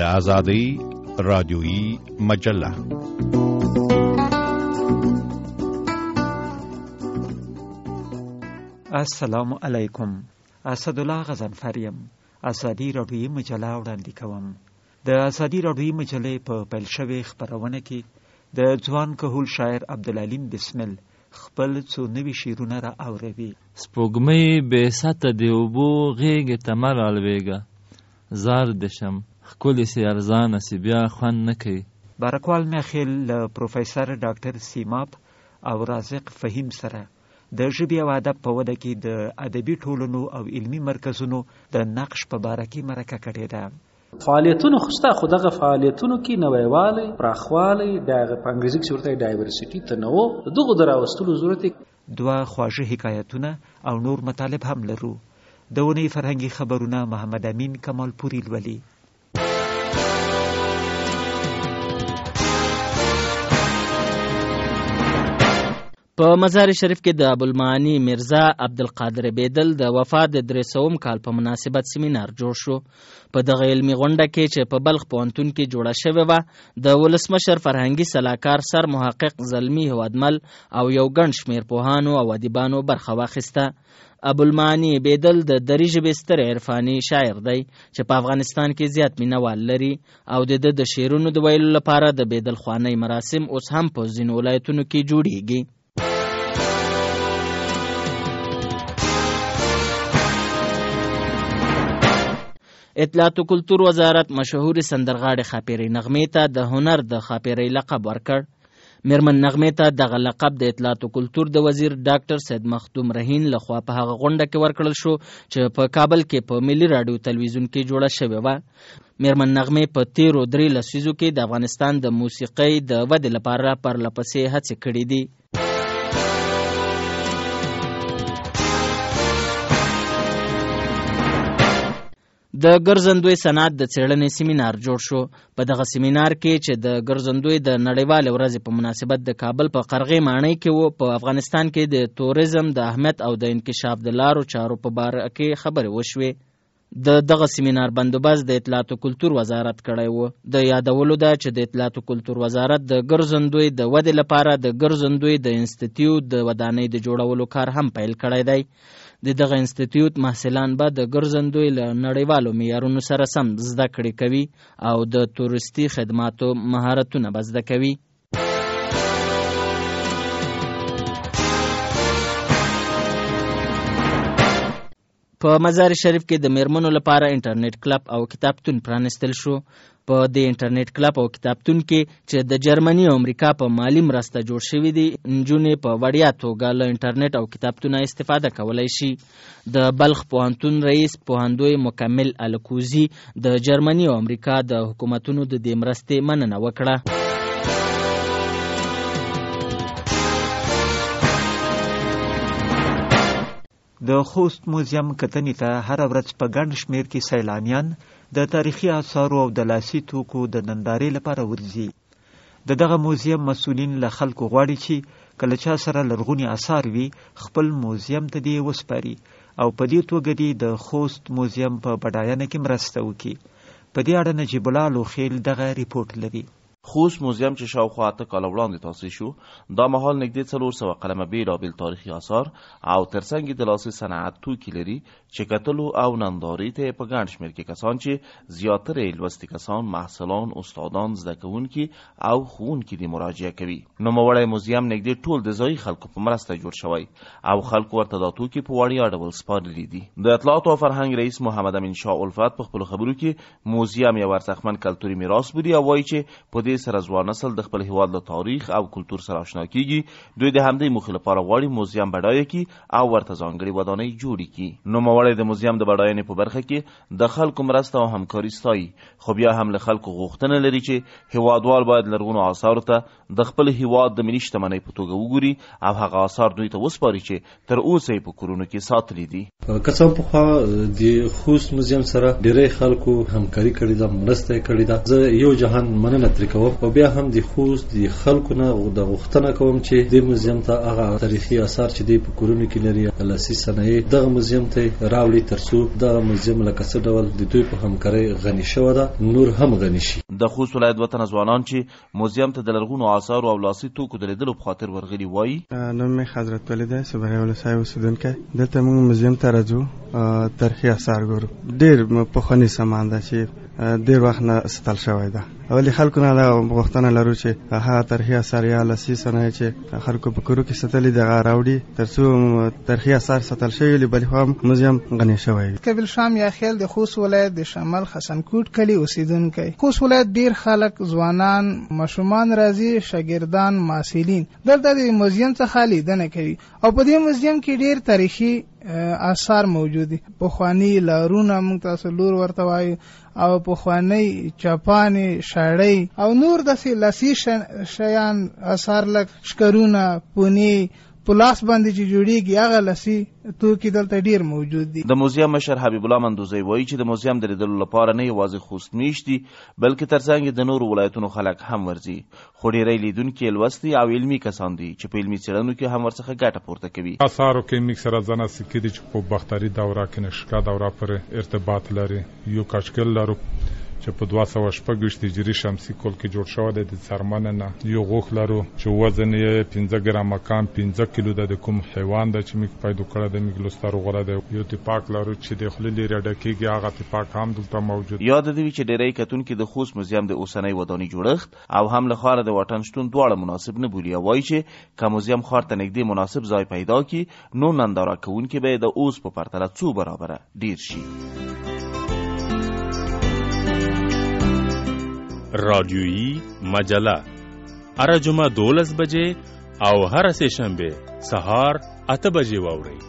آزادی رادیویی مجله. السلام علیکم. اسدالله غضنفریم. آزادی رادیویی مجله وړاندې کوم. د آزادی رادیویی مجلې په پیل شوې خپرونه کې د ځوان کهول شاعر عبدالعلیم بسمل خپل څو نوي شعرونه را اوروي. سپوږمۍ بې سطه د اوبو غېږې ته مه رالوېږه، زار دې شم ښکلې سي ارزانه سي بیا خوند نه کوي. بارکوال میخیل له پروفیسر ډاکټر سیماب او رازق فهیم سره د ژبې او ادب په وده کې د ادبي ټولنو او علمي مرکزونو د نقش په باره کې مرکه کړې ده. فعالیتونو خوسته خو دغه فعالیتونو کې نویوالی، پراخوالی، دغه په انګریزي کې ورته ډایورسټي تنوع دغه دراوستلو ضرورت. دوه خواږه حکایتونه او نور مطالب هم لرو. د ونې فرهنګي خبرونه محمد امین کمال پوری لولي. په مزار شریف کې د ابوالمعانی مرزا عبدالقادر بیدل د وفات د 300 کال په مناسبت سیمینار جوړ شو. په دغه علمي غونډه کې چې په بلخ پوهنتون کې جوړه شوې وه، د ولسمشر فرهنګي سلاکار سر محقق زلمي هوادمل او یو ګڼ شمېر پوهانو او ادیبانو برخه واخیسته. ابوالمعانی بیدل د دري ژبې ستر عرفاني شاعر دی چې په افغانستان کې زیات مینوال لري او د شعرونو د ویلو لپاره د بیدل خوانۍ مراسم اوس هم په ځینو ولایتونو کې جوړیږي. اطلاعات و کلتور وزارت مشهور سندرغاړې خاپیرۍ نغمې ته د هنر د خاپیرۍ لقب ورکړ. میرمن نغمې ته دغه لقب د اطلاعات و کلتور د وزیر ډاکټر سید مخدوم رهین لخوا په هغه غونډه کې ورکړل شو چې په کابل کې په ملي راډیو تلویزیون کې جوړه شوې وه. میرمن نغمې په تیرو 3 لسیزو کې د افغانستان د موسیقۍ د ودې لپاره پرلپسې هڅې کړې دي. د ګرځندوی صنعت د څېړنې سیمینار جوړ شو. په دغه سیمینار کې چې د ګرځندوی د نړیوالې ورځې په مناسبت د کابل په قرغې ماڼۍ کې و، په افغانستان کې د تورزم د اهمیت او د انکشاف د لارو چارو په باره کې خبرې وشوې. دغه سیمینار بندوبست د اطلاعات و کلتور وزارت کړی و. د یادولو ده چې د اطلاعات و کلتور وزارت د ګرځندوی د ودې لپاره د ګرځندوی د انسټیټیوټ د ودانۍ د جوړولو کار هم پیل کړی دی. دغه انسټیټیوټ محصلان به د ګرځندوی له نړیوالو معیارونو سره سم زده کړې کوي او د تورستي خدماتو مهارتونه به زده کوي. په مزار شریف کې د میرمنو لپاره انټرنیټ کلب او کتابتون پرانستل شو. په دې انټرنیټ کلب او کتابتون کې چې د جرمني او امریکا په مالی مرسته جوړ شوی دی، نجونې په وړیا توګه له انټرنیټ او کتابتونه استفاده کولی شي. د بلخ پوهنتون رئیس پوهندوی مکمل الکوزي د جرمني او امریکا د حکومتونو د دې مرستې مننه وکړه. د خوست موزیم کتنې ته هر ورځ په ګڼ شمېر کې سیلانیان د تاریخي آثارو او د لاسي توکو د نندارې لپاره ورځي. دغه موزیم مسؤلین له خلکو غواړي چې کله چا سره لرغوني آثار وي خپل موزیم ته دې وسپاري او په دې توګه دې د خوست موزیم په بډاینه کې مرسته وکړي. په دې اړه نجیب الله لوخیل دغه ریپورت لري. خوست موزیم چې شاوخوا 8 کاله وړاندې تاسیس شو، دا مهال نږدې 400 قلمه بیلابیل تاریخي آثار او ترڅنګ د لاسي صنعت توکي لري چې کتلو او نندارې ته په ګڼ شمېر کې کسان چې زیاتره لوستي کسان، محصلان، استادان، زده کوونکي او ښوونکي دې مراجعه کوي. نوموړی موزیم نږدې ټول د ځایي خلکو په مرسته جوړ شوی او خلکو ورته دا توکي په وړیا ډول سپارلي دي. د اطلاعات او فرهنګ رئیس محمد امین شاه الفت په خپلو خبرو کې موزیم یو ارزښتمن کلتوري میراث بولي او وایي چې په دې سره ځوان نسل د خپل هیواد له تاریخ او کلتور سره آشنا کیږي. دوی د همدې موخې لپاره غواړي موزیم بډایه کړي او ورته ځانګړې ودانۍ جوړې کړي. نوموړی د موزیم د بډاینې په برخه کې د خلکو مرسته او همکاري ستایي، خو بیا هم له خلکو غوښتنه لري چې هیوادوال باید لرغونو آثارو ته د خپل هیواد د ملي شتمنۍ په توګه وګوري او هغه آثار دوی ته وسپاري چې تر اوسه یې په کورونو کې ساتلي دي. که څه پخوا د خوست موزیم سره ډېری خلکو همکاري کړې ده، مرسته یې کړې ده. زه یو جهان مننه ترې کوم کوم او بیا هم د خوست د خلکو نه د غوښتنه کوم چې د موزیم ته هغه تاریخي آثار چې د کورونو کې لري لاسي صنایع دغه موزیم ته راوړي ترڅو دغه موزیم لکه څه ډول د دوی په همکارۍ غني شوی ده نور هم غني شي. د خوست ولایت وطن ځوانان چې موزیم ته د لرغونو آثارو او لاسي توکو د لیدلو په خاطر ورغلي وایي. نوم مې حضرت ولی دی، صبري ولسوالۍ اوسېدونکی. دلته موږ موزیم ته راځو، تاریخي آثار ګورو. ډېر پخوانی سامان ده چې ډېر وخت نه ساتل شوی ده. ولې خلکو نه دا غوښتنه لرو چې هغه تاریخي آثار یا لاسي صنایع چې خلکو په کورو کې ساتلي دي هغه راوړي ترڅو تاریخي آثار ساتل شوي بلې هم موزیم غني شوی وي. کبیل شام یا خیل د خوست ولایت د شمال حسنکوټ کلي اوسیدونکی. خوست ولایت ډیر خلک ځوانان ماشومان راځي، شاګردان، محصلین دلته د موزیم څخه لیدنه کوي او په دې موزیم کې ډیر تاریخي آثار موجود دي. پخوانی لارونه موږ تاسو لور ورته وایو او پخوانی چاپانې شاړۍ او نور داسې لاسي شیان آثار لکه شکرونه، پونې، پلاس باندې چې جوړیږي هغه لاسي توکي دلته ډیر موجود دي. د موزیم مشر حبیب الله مندوزی وایي چې د موزیم د لیدلو لپاره نه یوازې خوست میشت دي بلکې ترڅنګ د نورو ولایتونو خلک هم ورځي، خو ډیری لیدونکي لوستي او علمي کسان دي چې په علمي څېړنو کې هم ورڅخه ګټه پورته کوي. آثارو کې موږ سره ځنه سکې دي چې په باختري دوره کې نشکا دوره پورې ارتباط لري. یو کاشکل لرو چې په 226 هجري شمسي کال کې جوړ شوی دی د څرمن نه. یو غوښ لرو چې وزن یې 15 ګرامه کم 15 کیلو د کوم حیوان ده چې موږ پیدا کړی دی، موږ لوستر غوړه دی. یو ټیپاک لرو چې د خولې لري ډکېږي، هغه ټیپاک هم دلته موجود. یاد دی چې ډیری کتونکي د خوست موزیم د اوسنۍ ودانۍ جوړښت او هم له ښاره د واټن شتون دواړه مناسب نه بولي او وایي چې که موزیم ښار ته نږدې مناسب ځای پیدا کړي نو ننداره کوونکي به د اوس په پرتله څو برابره ډیر شي. رادیویی مجله هر جمعه 12 بجې او هر سه شنبه سهار 8 بجې واورئ.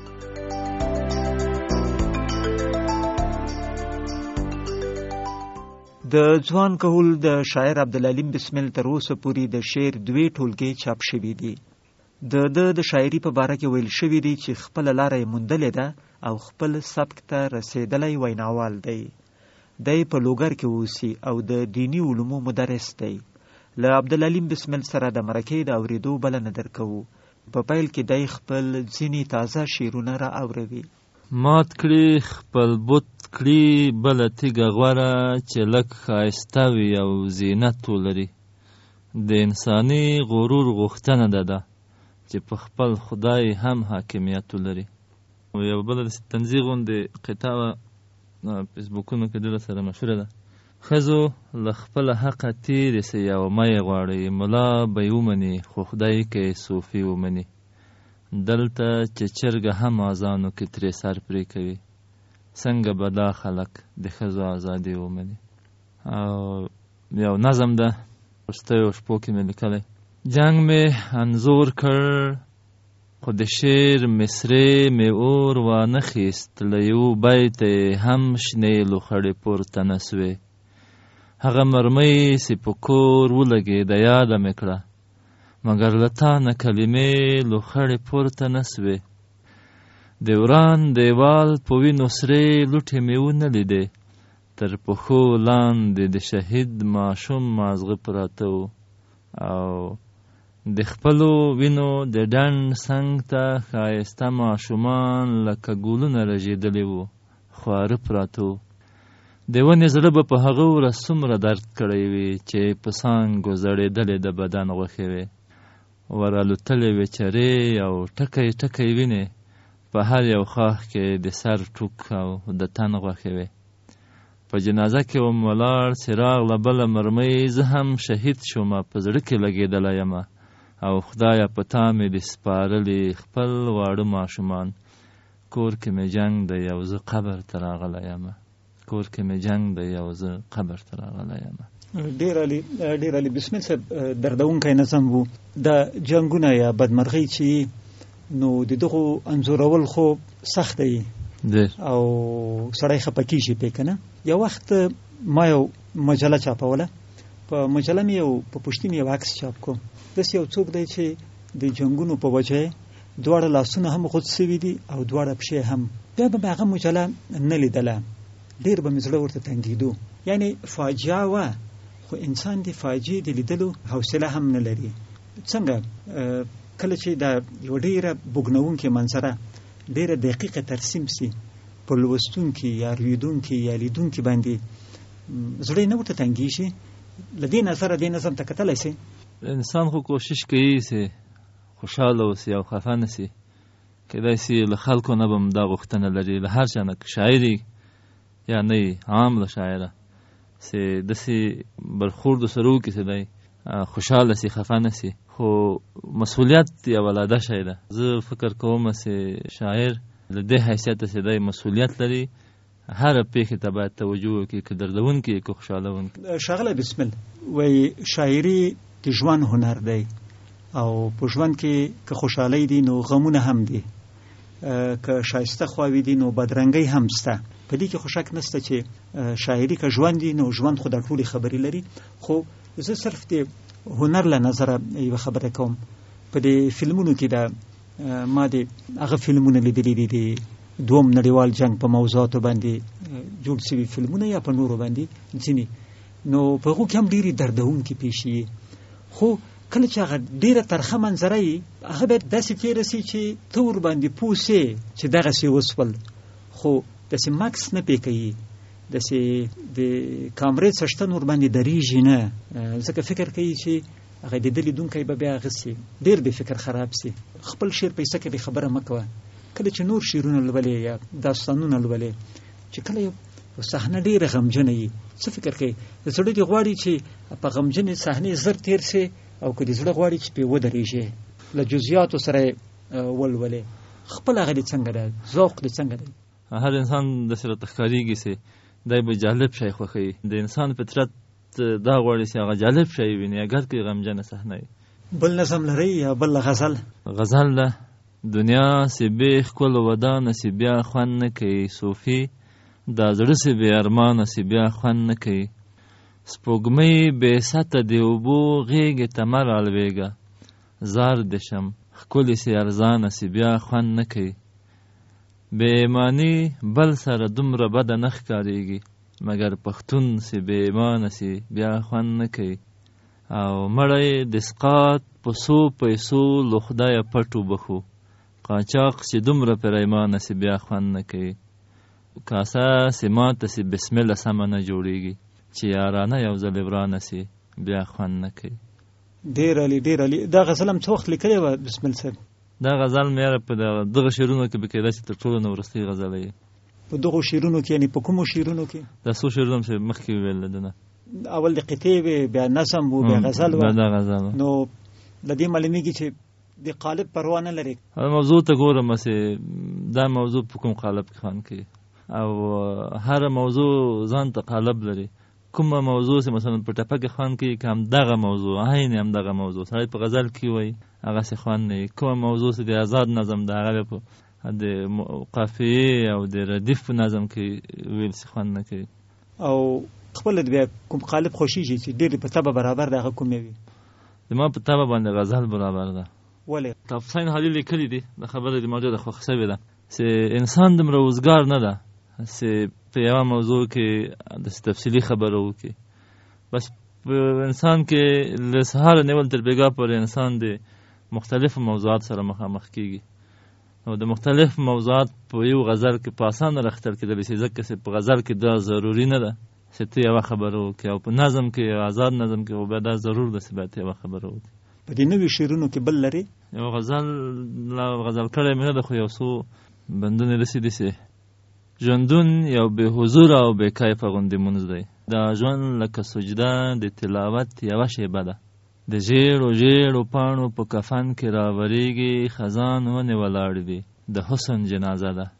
د ځوان کهول د شاعر عبدالعلیم بسمل تر اوسه پورې د شعر 2 ټولګې چاپ شوي دي. د شاعري په باره کې ویل شوي دي چې خپل لاره یې موندلې ده او خپل سبک ته رسیدلی ویناوال دی. دی په لوګر کې اوسي او د دینی علومو مدرس دی. له عبدالعلیم بسمل سره د مرکې د اوریدو بلنه درکوو. په پیل کې دی خپل ځینې تازه شعرونه را اوروي. مات کړي خپل بت کړي بله تیږه غوره چې لږ ښایسته وي او زینت ولري. د انساني غرور غوښتنه ده چې په خپل خدای هم حاکمیت ولري. یو بله تنزیه غوندې قطعه فیسبوکونو کې دله سره مشهوره ده. ښځو له خپله حقه تیرې سي او مه یې غواړئ، ملا به یې ومني خو خدای که یې صوفي ومني. دلته چې چرګه هم اذانو کې ترې سر پرې کوي، څنګه به دا خلک د ښځو ازادي ومني. او یو نظم ده وروستیو شپو کې مې لیکلی. جنگ مې انځور کړ خو د شعر مصرې مې اور وانه خیست، له یو بیت هم شنې لوخړې پورته نه سوې. هغه مرمۍ چې په کور ولګېده یاده مې کړه، مګر له تا نه کلمې لوخړې پورته نه سوې. د وران دیوال په وینو سرې لوټې مې ونه لیدې، تر پښو لاندې د شهید ماشوم مازغه پراته و او د خپلو وینو د ډنډ څنګ ته ښایسته ماشومان لکه ګلونه رژېدلي وو، خواره پراته وو. د ونې زړه به په هغه ورځ څومره درد کړی وي چې په څانګو زړېدلې د بدن غوښې وې. ور الوتلې وې چرې او ټکی ټکی وینې په هر یو خاښ کې د سر ټوک او د تن غوښې وې. په جنازه کې وم ولاړ څراغ له بله مرمۍ، زه هم شهید شومه په زړه کې لګېدلی یمه او خدایه په تا مې د سپارلي خپل واړه ماشومان. کور کې مې جنگ دی او زه قبر ته راغلی یمه، کور کې مې جنگ دی او زه قبر ته راغلی یمه. ډېر علي بسمل صاحب دردونکی نظم وو. د جنګونه یا بدمرغۍ چې نو د دغو انځورول خو سخت دی او سړی خفه کېږي پې که نه. یو وخت ما یو مجله چاپوله، په مجله مې یو په پشتین یو عکس چاپ کوم. داسې یو څوک دی چې د جنګونو په وجه دواړه لاسونه هم غوڅ سوي دي او دواړه پښې هم. بیا به مې هغه مجله نه لیدله، ډېر به مې زړه ورته تنګېدو. یعنې فاجعه وه خو انسان د فاجعې د لیدلو حوصله هم نه لري. څنګه کله چې دا یو ډیره بوګنونکې منظره ډیره دقیقه ترسیم سي په لوستونکي یا اورېدونکي یا لیدونکي باندې زړه نه ورته تنګي شي. لدې نظر دې نظم ته کتلی سي انسان خو کوشش کوي چې خوشحاله اوسي او خفه نه سي. کیدای سي له خلکو نه به هم دا غوښتنه لري، له هر چا نه شاعري یا نه عام له شاعره چې داسې برخورد سره وکړي چې دی خوشحاله سي خفه نه سي. خو مسؤلیت یوه لاده شی ده. زه فکر کوم چې شاعر له دې حیثیته چې دی مسؤلیت لري، هر پیښې ته باید توجه وکړي، که دردونکي که خوشحالونکي. ښاغلی بسمل وایي شاعري د ژوند هنر دی او په ژوند کې که خوشحالۍ دي نو غمونه هم دي، که شایسته خواوې دي نو بدرنګۍ هم شته. په دې کې خو شک نشته چې شاعري که ژوند دي نو ژوند خو دا ټولې خبرې لري. خو زه صرف د هنر له نظره یوه خبره کوم. په دې فلمونو کې دا ما د هغه فلمونه لیدلي دي د دوم نړیوال جنگ په موضوعاتو باندې جوړ شوي فلمونه یا په نورو باندې ځینې، نو په هغو کې هم ډېرې دردونکې پیښې. خو کله چې هغه ډیره ترخه منظره وي هغه باید داسې تېره سي چې ته ورباندې پوه سې چې دغسې وسول، خو داسې مکس نه پې کوي، داسې د کامرې څښتن ورباندې درېږي نه، ځکه فکر کوي چې هغه د ده لیدونکی به بیا هغه سي ډېر د فکر خراب سي. خپل شعر پیسه کې د خبره مه کوه. کله چې نور شعرونه لولې یا داستانونه لولې چې کله یو صحنه ډېره غمجنه وي څه فکر کوي؟ د زړه دې غواړي چې په غمجنې صحنې زر تېر سي او که دې زړه غواړي چې پې ودرېږي له جزئیاتو سره ولولې. خپل هغه دې څنګه ده؟ ذوق دې څنګه دی؟ هر انسان داسې راته ښکارېږي چې دی به جالب شی خوښوي. د انسان فطرت دا غواړي چې هغه جالب شی ویني اگر که غمجنه صحنه وي. بل نظم لرئ یا بل غزل؟ غزل ده. دنیا سی بې ښکلو ودانه سی بیا خوند نه کوي، صوفي دا زړه سی بې ارمانه سی بیا خوند نه کوي. سپوږمۍ بې سطه د اوبو غېږې ته مه رالوېږه، زار دې شم ښکلې سي ارزانه سي بیا خوند نه کوي. بې ایماني بل سره دومره بده نه ښکارېږي، مګر پښتون سي بې ایمانه سي بیا خوند نه کوي. او مړی د اسقاط په څو پیسو له خدایه پټ وبخو، قاچاق چې دومره پریمانه سي بیا خوند نه کوي. کاسه سي ماته سي بسم الله سمه نه جوړېږي، چې یارانه یو ځل ورانه سي بیا خوند نه کوي. ډېر عالي ډېر عالي. دا غزل هم څه وخت لیکلی وه بسمل صاحب؟ دا غزل مې یاره په دغه شعرونو کې به کېدای چې تر ټولو نه وروستۍ غزله یې. په دغو شعرونو کې یعنې په کومو شعرونو کې؟ دا څو شعرونه چې مخکې وویل ده نه، اول د قطعې وې، بیا نظم و، بیا غزل و. دا غزل و. نو له دې معلومېږي چې د قالب پروا نه لري. موضوع ته ګورم چې دا موضوع په کوم قالب کې خوند کوي، او هر موضوع ځان ته قالب لري. کومه موضوع چې مثلا په ټپه کې خوند کوي که هم دغه موضوع عین هم دغه موضوع سړی په غزل کې وایي هغسې خوند نه وي. کومه موضوع چې د آزاد نظم د هغه په د قافیې او د ردیف په نظم کې ویل چې خوند نه کوي. او خپل بیا کوم قالب خوښیږي چې ډېر په طبع برابر د هغه کومې وي؟ زما په طبع باندې غزل برابر ده. ولې؟ حسین حلیل لیکلي دي، د خبره د ما ډېره خوښه شوې ده چې انسان دومره وزګار نه ده چې په یوه موضوع کې د تفصیلي خبره وکړي. بس په انسان کې له سهاره نیول تر بېګا پورې انسان د مختلفو موضوعات سره مخامخ کېږي. نو د مختلف موضوعات په یو غزل کې په اسانه راښکل کېدلی شي، ځکه چې په غزل کې دا ضروري نه ده چې ته یوه خبره وکړې، او په نظم کې آزاد نظم کې بیا دا ضرور ده چې باید یوه خبره وکړې. په دې نوي شعرونو کې بل لري؟ یو غزل کړی مې نه ده، خو یو څو بندونه داسې دي چې ژوندون یو بې حضور او بې کیفه غوندې مونځ دی. دا ژوند لکه سجده د تلاوت یوه شیبه ده، د ژیړو ژیړو پاڼو په کفن کې راورېږي، خزان ونې ولاړ دي، د حسن جنازه ده.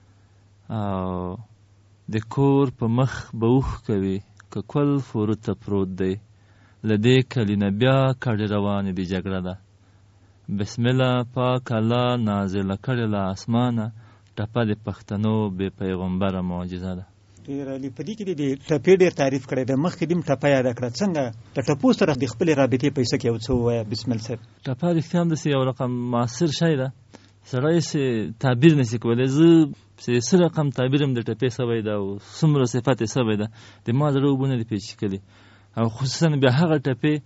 او د کور په مخ به اوښ کوي که کل فروته پروت دی، له دې کلینه بیا کډې روانې دي جګړه ده. بسم الله پاک الله نازله کړې له اسمانه، ټپه د پښتنو بې پیغمبره معجزه ده. ډېر عالي. په دې کې د ټپې ډېر تعریف کړی دی، مخکې دې هم ټپه یاده کړه. څنګه د ټپو سره د خپلې رابطې په حصه کې یو څه ووایه بسمل صاحب. ټپه رښتیا هم داسې یو رقم معاصر شی ده، سړی چې تعبیر نشي کولی. زه چې څه رقم تعبیر هم د ټپې سوی ده او څومره صفت یې سوی ده، د ما زړه اوبه نه دي پېچ کړي. او خصوصا بیا هغه ټپې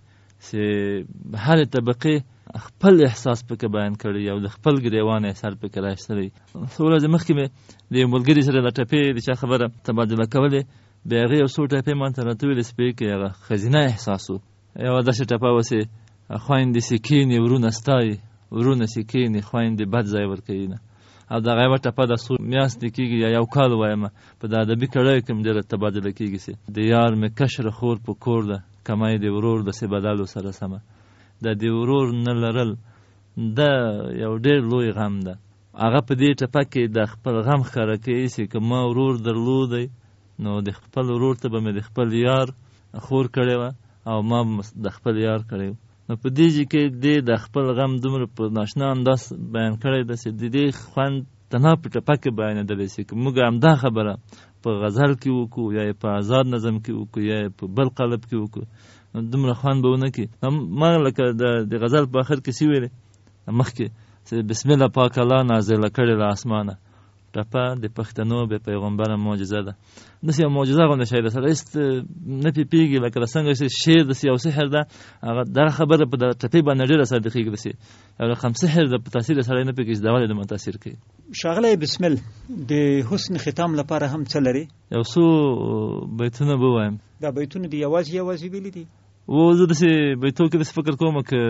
چې هرې طبقې خپل احساس پکې بیان کړی او د خپل ګریوان احساس پکې راایستلی. څو ورځې مخکې مې د یو ملګري سره د ټپې د چا خبره تبادله کولې، بیا هغې یو څو ټپې ما ته راته ویلې سپې کې هغه ښځینه احساس و. یوه داسې ټپه وه چې خویندې چې کښېني ورونه ستایي، ورونه چې کښېني خویندې بد ځای ورکوي نه. او دغه یوه ټپه د څو میاشتې کېږي یا یو کال وایمه په د ادبي کړیو کې هم ډېره تبادله کېږي چې د یار مې کشره خور په کور ده، کمی د ورور دسې بدلو سره سمه. د دې ورور نه لرل دا یو ډېر لوی غم ده. هغه په دې ټپه کې د خپل غم ښکاره کوي چې که ما ورور درلودی نو د خپل ورور ته به مې د خپل یار خور کړې وه او ما د خپل یار کړی و. نو په دې کې دې د خپل غم دومره په ناشنا انداز بیان کړی ده چې د دې خوند تنها په ټپه کې بیانېدلی چې که موږ همدا خبره په غزل کې وکړو یا یې په آزاد نظم کې وکړو یا یې په بل قالب کې وکړو نو دومره خوند به ونه کړي. ما لکه د غزل په آخر کې څه ویلې مخکې چې بسم الله پاک الله نازله کړې له اسمانه، ټپه د پښتنو بې پیغمبره معجزه ده. داسې یو معجزه غوندې شی ده، سړی هېڅ نه پوهېږي لکه د څنګه چې شعر داسې یو سحر ده، هغه دغه خبره په دغه ټپې باندې ډېره صادقېږي. داسې یو رقم سحر ده، په تاثیر یې سړی نه پوهېږي چې دا ولې دومره تاثیر کوي. ښاغلی بسمل د حسن ختام لپاره هم څه لري؟ یو څو بیتونه به ووایم. دا بیتونه دي یوازې ویلي دي؟ و زه داسې بیتو کې داسې فکر کوم که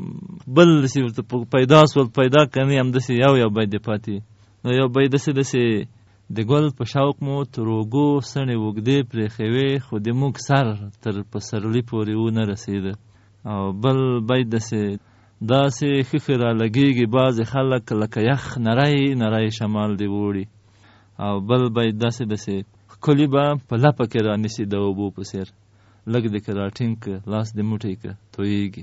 بل داسې ورته پیدا سول پیدا کنې همداسې یو بیت دې پاتې. نو یو بیت داسې د ګل په شوق مو تر اوږو څڼې اوږدې پرېښوې خو د موږ سر تر پسرلي پورې ونه رسېده. او بل بیت داسې ښه رالګېږي بعضې خلک لکه یخ نری شمال دې وړي. او بل بیت داسې ښکلي به په لپه کې رانیسي د اوبو په څېر، لږ دې که راټینګ که لاس دې موټی که تویېږي.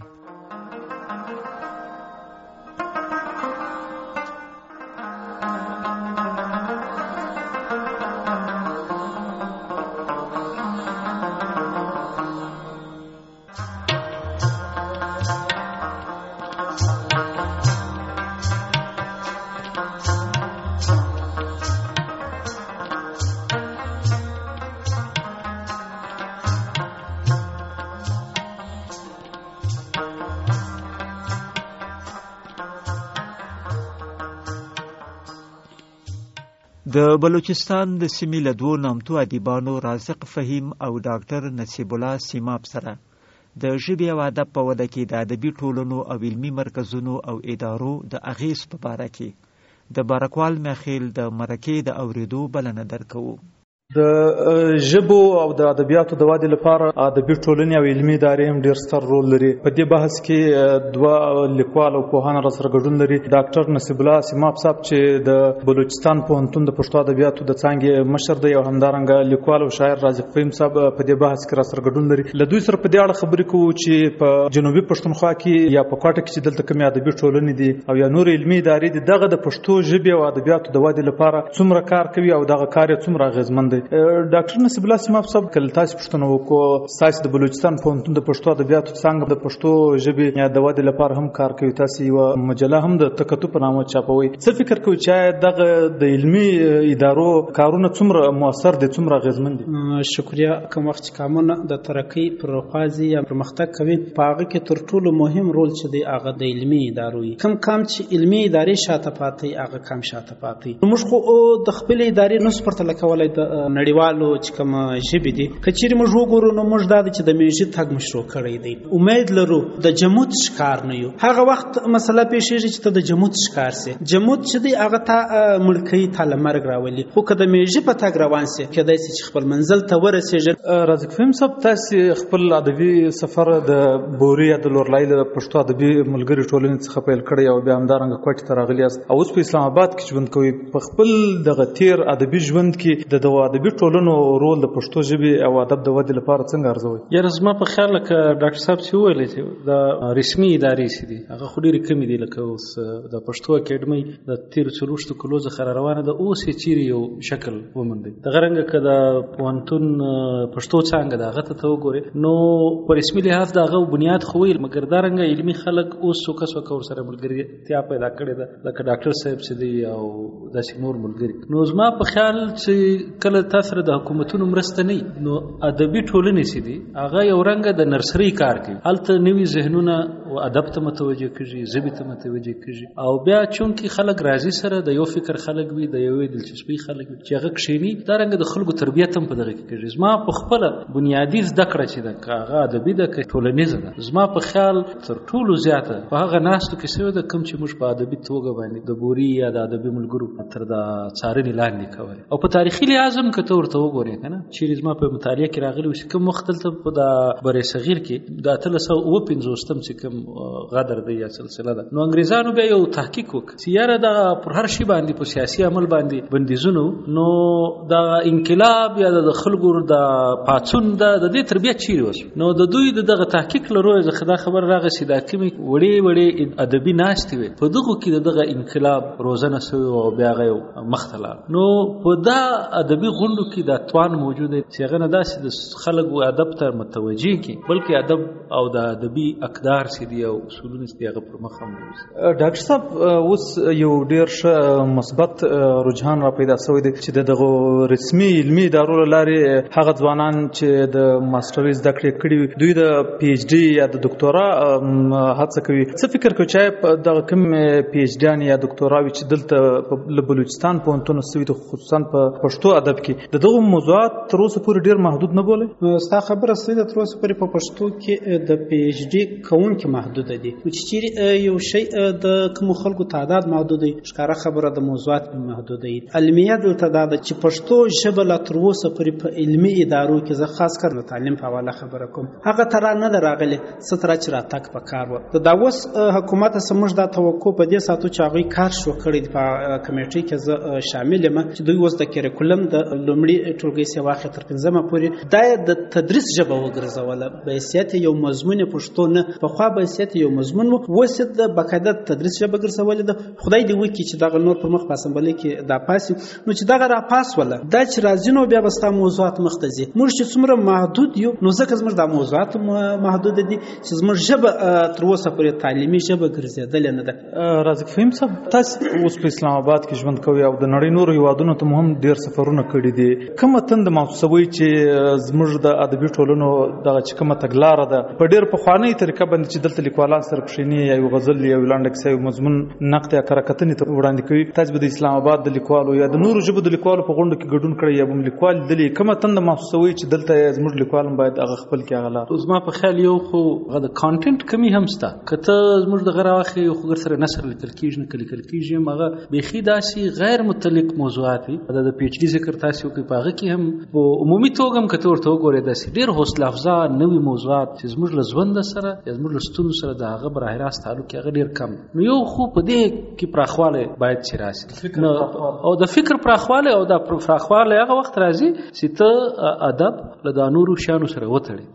د بلوچستان د سیمې له دوو نامتو ادیبانو رازق فهیم او ډاکټر نصیب الله سیماب سره د ژبې او ادب په وده کې د ادبي ټولنو او علمي مرکزونو او ادارو د اغیز په باره کې د بارکوال محیل د مرکې د اوریدو بلنه درکوو. د ژبو او د ادبیاتو د ودې لپاره ادبي ټولنې او علمي ادارې هم ډېر ستر رول لري. په دې بحث کې دوه لیکوال او پوهان راسره ګډون لري. ډاکټر نصیب الله سیماب صاحب چې د بلوچستان پوهنتون د پښتو ادبیاتو د څانګې مشر دی او همدارنګه لیکوال او شاعر رازق فهیم صاحب په دې بحث کې راسره ګډون لري. له دوی سره په دې اړه خبرې کوو چې په جنوبي پښتونخوا کې یا په کوټه کې چې دلته کومې ادبي ټولنې دي او یا نور علمي ادارې دي دغه د پښتو ژبې او ادبیاتو د ودې لپاره څومره کار کوي او دغه کار یې څومره اغېزمن دی. ډاکټر نصیب الله سیماب صاحب کله تاسو پوښتنه وکړو تاسو د بلوچستان پوهنتون د پښتو ادبیاتو څنګه د پښتو ژبې یا د ودې لپاره هم کار کوي، تاسو یو مجله هم د تکتو په نامه چاپوي. څه فکر کوئ چې دغه د علمي ادارو کارونه څومره موثر دي، څومره اغېزمن دي؟ شکریہ. کوم وخت چې کارونه د ترقۍ پر خوازي یا پرمختګ کوي په هغه کې تر ټولو مهم رول چې دی هغه د علمي ادارو وي. کم چې علمي ادارې شاته پاتې هغه کم شاته پاتې. موږ خو د خپل ادارې نو پرتله کولای د نړیوالو چې کوم ژبې دي کچېرې موږ وګورو نو موږ دا چې د میژې تګ مشروع کړی دی. امید لرو د جمود ښکار نه یو. هغه وخت مسله پیښېږي چې ته د جمود ښکار سې. جمود چې دی هغه ته مړکۍ ته له مرګ راولي، خو که د میژې په تګ روان سې کېدای سي چې خپل منزل ته ورسېږي. رازق فهیم صاحب تاسو خپل ادبي سفر د بوري یا د لورلای له پښتو ادبي ملګري ټولنې څخه پیل کړی او بیا همدارنګه کوټې ته راغلی یاست او اوس په اسلام آباد کې ژوند کوئ. په خپل دغه تیر ادبي ژوند کې د ادبي ټولنو رول د پښتو ژبې او ادب د ودې لپاره څنګه ارزوي؟ یاره زما په خیال لکه ډاکټر صاحب چې وویلی چې د رسمي ادارې چې دي هغه خو ډېرې کمې دي. لکه اوس د پښتو اکیډمۍ د تېرو 40 کلو څخه را روانه ده، اوس یې چیرې یو شکل وموندی. دغه رنګه که د پوهنتون پښتو څانګه ده هغه ته وګورې نو په رسمي لحاظ د هغه بنیاد خو ویل، مګر دا رنګه علمي خلک اوس څوکه ورسره ملګرتیا پیدا کړې ده لکه ډاکټر صاحب چې دی او داسې نور ملګري. نو زما په خیال چې کله تاسو سره د حکومتونو مرسته نه نو ادبي ټولنې سي دي هغه یو رنګ د نرسري کار کوي هلته نوي ذهنونه او ادب ته متوجه کیږي ژبې ته متوجه کیږي او بیا چونکی خلک راځي سره د یو فکر خلک وي د یو دلچسپي خلک وي چې هغه کښینی دا رنګ د خلکو تربیت هم په دغه کې کیږي زما په خپل بنیادی زده کړه چې د هغه ادبي د ټولنیزه ده زما په خیال تر ټولو زیاته په هغه ناستو کې سوی د کوم چې موږ په ادبي توګه باندې د بوري یا د ادبي ملګرو تر د څارنې لاندې کوي او په تاریخي لحاظ هم کته ورته وګورئ کنه چې زما په مطالعه کې راغلی و چې کوم مختلف په د بر صغیر کې د 1350 چې کوم غدر دی یا سلسله ده نو انګریزانو بیا یو تحقیق وکړ چې یاره د پر هر شي باندې په سیاسي عمل باندې بندیزونو نو د انقلاب یا د خلکو د پاتون د دې تربیت چیرې وس نو د دوی دغه تحقیق لرو زه دا خبر راغی چې دا کومې وړې ادبي ناستې وي په دغه کې دغه انقلاب روزنه شوی او بیا غو مختلا نو په دا ادبي غونډو کې د توان موجود دی چې هغه نه داسې د خلکو ادب ته متوجي کی بلکې ادب او د ادبي اقدار سي دي او اصولونه سي هغه پر مخ هم ډاکټر صاحب اوس یو ډیر ښه مثبت رجحان را پیدا شوی دی چې دغه رسمي علمي ادارو لارې هغه ځوانان چې د ماستري زده کړې کړي دوی د پی ایچ ډي یا د ډاکټورا هڅه کوي څه فکر کوي چې د کوم پی ایچ ډي یا ډاکټوراوي چې دلته په بلوچستان پوهنتون سوي خصوصا په پښتو ادب کې دغه موضوعات تر اوسه پورې ډیر محدود نه بولي ستا خبره صحیح ده تر اوسه پورې په پښتو کې د پی ایچ ډي کوونکي محدود دي چې یو شی د کوم خلکو تعداد محدود دی ښکاره خبره د موضوعات محدود دی علمیت دلته دا ده چې پښتو ژبه لا تر اوسه پورې په علمي ادارو کې زه خاص کر د تعلیم په حواله خبره کوم هغه تر نه راغلی ستره چې راتک په کار و د اوس حکومت سمج دا توقع په دې ساتو چې هغه کار شو کړی په کمیټې کې زه شامل یم چې دوی اوس د کریکولم د لومړي ټولګي سي واخه تر 15مه پورې د تدریس ژبه وګرځوله به حیثیت یو مضمون پښتو نه په خوا به حیثیت یو مضمون وسید د باقاعده تدریس ژبه ګرځولې ده خدای دې وکړي چې دغه نور پر مخ په اسمبلی کې دا پاسي نو چې دغه را پاس ولا دا چې راځي نو بیا بستا موضوعات مختزي موږ چې څومره محدود یو نو ځکه زموږ د موضوعات محدود دي چې زموږ ژبه تر اوسه پورې تعلیمي ژبه ګرځېدل نه ده رازق فهیم صاحب تاسو اوس په اسلام آباد کې ژوند کوي او د نړۍ نورو هیوادونو ته هم ډیر سفرونه کړي دي کومه تند محسوسوي چې زموږ د ادبي ټولنو دغه چې کومه تګلاره ده په ډیر پخوانی طریقه باندې چې دلته لیکوالان سره کښینی یو غزل یو لاندې کیسه یو مضمون نقد یا کراکتنې ته وړاندې کوي تاسو د اسلام آباد د لیکوالو یا د نورو ژبو د لیکوالو په غونډو کې ګډون کړی یا هم لیکوال دلې کومه تند محسوسوي چې دلته زموږ لیکوالان باید هغه خپل کې هغه زما په خیال یو خو د کانټینټ کمی هم ستا کته زموږ د غره واخې یو خو سره نثر لیکل کیږي نه لیکل کیږي مغه بيخي داسي غیر متعلق موضوعات د پی ایچ ډي ذکر تاسو کوي په هغه کې هم په عمومي توګه هم کته ورته وګورئ داسي ډیر حوصله افزا نوي موضوعات چې زموږ له ژوند سره زموږ له ستونزو سره د هغه بره راست تعلق هغه ډیر کم نو یو خو په دې کې پراخواله باید چې راشي او د فکر پراخواله او د پراخواله هغه وخت راځي چې ته ادب له نورو شانو سره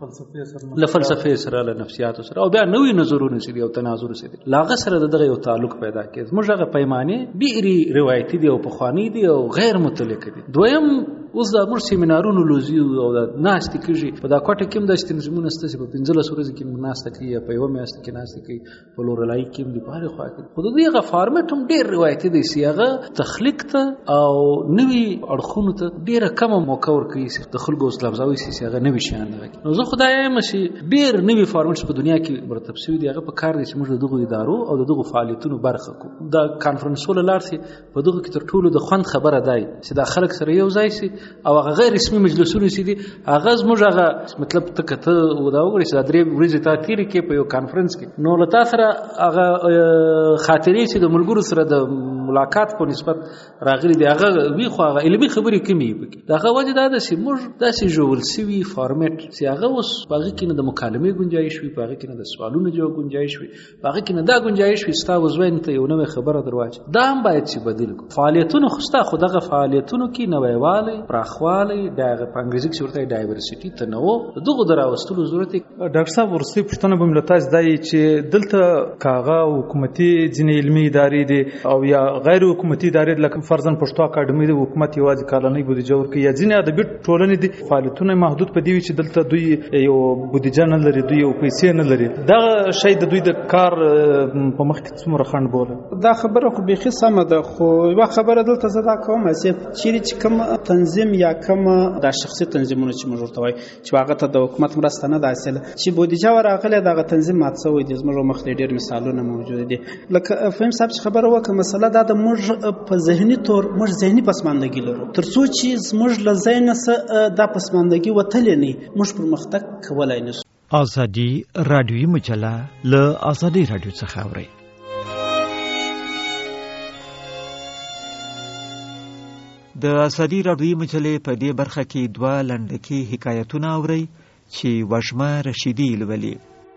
وتړي له فلسفه سره له نفسیات سره او بیا نوې نظرونه سره او تناظر سره لاغه سره دغه یو تعلق پیدا کړي زموږ هغه پیمانه ډیری روایتي دي او پخوانی دي او غیر متعلق دي دویم اوس د امر سیمینارونو لوزي او د ناشته کېږي په دا کوټه کې هم د استنزمونه ستاسو په 15 ورځې کې ناشته کوي په یو میاشت کې ناشته کوي په لورلای کې هم د پاره خوا کې خو دغه فارمټ هم ډیر روایتي دي سیغه تخلیق ته او نوي اړخونو ته ډیره کم موقع ورکوي د خلکو اوس لفظاوي سیغه نوي شان نه نو زه خدای مشي ډیر نوي فارمټس په دنیا کې مرتب شوی دی هغه په کار دي چې موږ دغه ادارو او دغه فعالیتونو برخه کو د کانفرنسونو لارسي په دغه کې تر ټولو د خوند خبره دی چې د خلک سره یو ځای سي او هغه غیر رسمي مجلسونه سي دي هغه زموږ هغه مطلب تکته و دا وګورئ چې د درې ورځې ته تیری کې په یو کانفرنس کې نو لتا سره هغه خاطرې چې د ملګرو سره د ملاقات په نسبت راغلي دي هغه وی خو هغه علمي خبرې کمی پکې دغه وجه دا ده چې موږ داسې جوړ سوي فارمټ چې هغه اوس باغ کې نه د مکالمې گنجائش وي باغ کې نه د سوالونو جواب گنجائش وي باغ کې نه دا گنجائش وي ستا وزوین ته یو نوې خبره درواچ دا هم باید چې بدل کو فعالیتونه خوستا خو دغه فعالیتونو کې نوېواله پراخواله دغه په انګریزي کې ورته ډایورسيټي تنوع دغه دراوستلو ضرورت ډاکټر صاحب ورسې پښتنه به ملتاز دای چې دلته کاغه حکومتي ځینې علمي ادارې دي او یا غیر حکومتي ادارې لکه فرضاً پښتو اکاډمي د حکومت یوازې کالنۍ بودیجه ورکوي یا ځینې ادبي ټولنې دي فعالیتونه محدود په دې وي چې دلته دوی یو بودیجه نه لري، دوی یو پیسې نه لري. دغه شی د دوی د کار په مخ کې څومره خنډ بوله؟ دا خبره خو بیخي سمه ده، خو یوه خبره دلته زه دا کوم چیرې چې کوم تنظیم یا کوم دا شخصي تنظیمونه چې موږ ورته وایو چې هغه ته د حکومت مرسته نه ده حاصله، چې بودیجه ورغلې دغه تنظیم مات شوی دی. زموږ مخ کې ډېر مثالونه موجود دي. لکه فهم صاحب چې خبره وکړه، مسله دا ده موږ په ذهني طور موږ ذهني پسماندګي لرو. تر څو چې زموږ له ذهنه څه دا پسماندګي وتلې نه موږ پرمختګ کولی نه شو. ازادي رادیویي مجله له ازادي رادیو څخه اورئ. د ازادي رادیویي مجلې په دې برخه کې 2 لنډکي حکایتونه اورئ چې وژمه رشیدي لولي.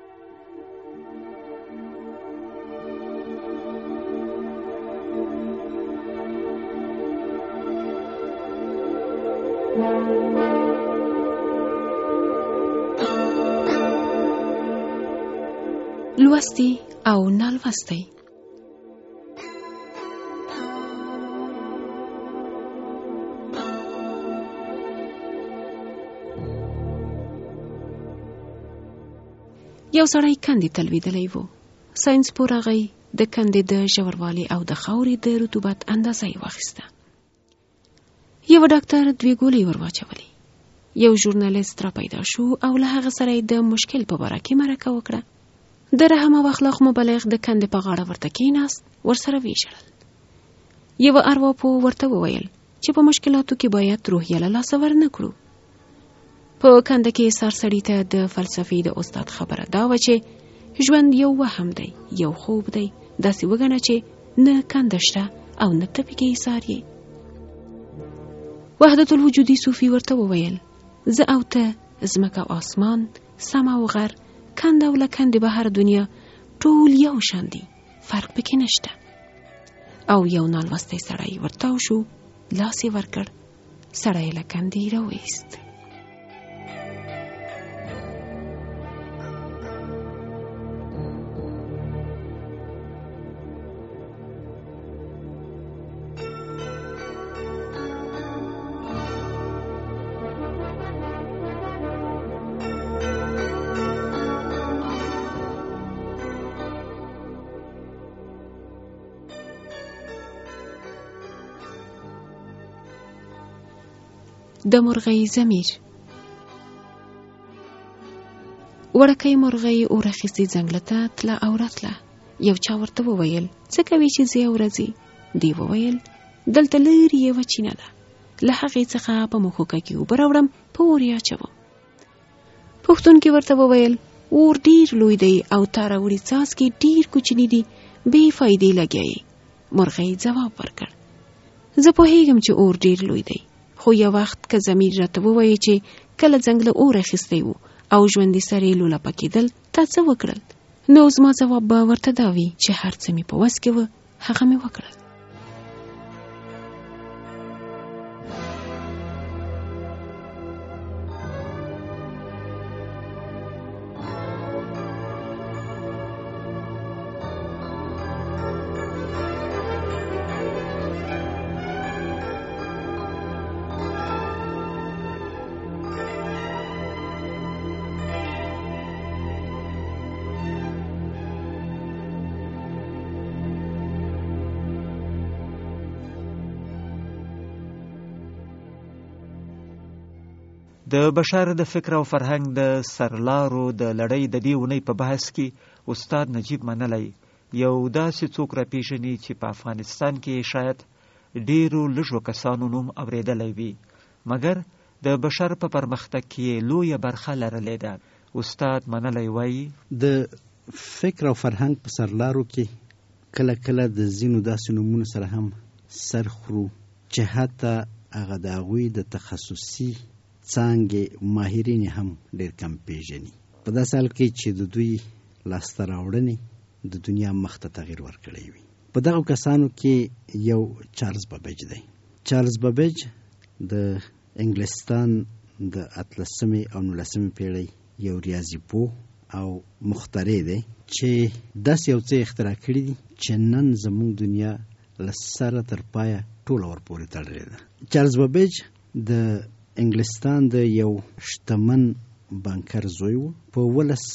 لوستی او نالوستی. یو سړی کندې ته لوېدلی و. ساینس پوه راغی، د کندې د ژوروالی او د خاورې د رطوبت اندازه یې واخیسته. یو ډاکټر 2 ګولۍ ور واچولې. یو ژورنالیست را پیدا شو او له هغه سره د مشکل په باره کې مرکه وکړه. د رحم او اخلاق مبلغ د کندې په غاړه ورته کېناست، ورسره ویژړل. یو ارواپوه ورته وویل چې په مشکلاتو کې باید روحیه له لاسه ورنه کړو. په کنده کې سرسړي ته د فلسفې د استاد خبره دا و چې ژوند یو وهم دی، یو خوب دی، داسې وګڼه چې نه کنده شته او نه ته پکې ایسار یې. وحدت الوجودي صوفي ورته وویل زه او ته، ځمکه او اسمان، سما او غر، کنده او له کندې بهر دنیا ټول یو شان دي، فرق پکې نشته. او یو نالوستی سړی ورتاو شو، لاس یې ورکړ، سړی له کندې راوایست. د مرغۍ ضمیر. وړکۍ مرغۍ اور اخیستې ځنګله ته تله او راتله. یو چا ورته وویل څه کوې چې ځې او راځې؟ دی وویل دلته لرې یوه چینه ده، له هغې څخه په مښوکه کې اوبه راوړم، په اور یې اچوم. پوښتونکي ورته وویل اور ډېر لوی دی او تا راوړي څاڅکي ډېر کوچني دي، بې فایدې لګیا یې. مرغۍ ځواب ورکړ زه پوهېږم چې اور ډېر لوی دی، خو یو وخت که ضمیر راته ووایي چې کله ځنګله اور اخیستی و او ژوندي سر یې لولپه کېدل، تا څه وکړل؟ نو زما ځواب به ورته دا وي چې هر څه مې په وس کې و، هغه مې وکړل. د بشر د فکر او فرهنګ د سرلارو د لړۍ د دې اونۍ په بحث کې استاد نجیب منلی یو داسې څوک را پیژني چې په افغانستان کې شاید ډیرو لږو کسانو نوم اورېدلی وي، مګر د بشر په پرمختګ کې لویه برخه لرلې ده. استاد منلی وایي د فکر او فرهنګ په سرلارو کې کله کله د ځینو داسې نومونو سره هم سر خورو چې حتی هغه د هغوی د تخصصي څانګې ماهرین هم ډېر کم پیژني. په داسې حال کې چې د دوی لاسته راوړنې د دنیا مخ ته تغییر ورکړی وي. په دغو کسانو کې یو چارلز بابیج دی. چارلز بابیج د انګلستان د 18مې او 19مې پیړۍ یو ریاضي پوه او مخترع دی چې داسې یو څه اختراع کړي دي چې نن زموږ دنیا له سره تر پایه ټوله ورپورې تړلې ده. چارلز بابیج د انګلستان د یو شتمن بانکر زوی و. په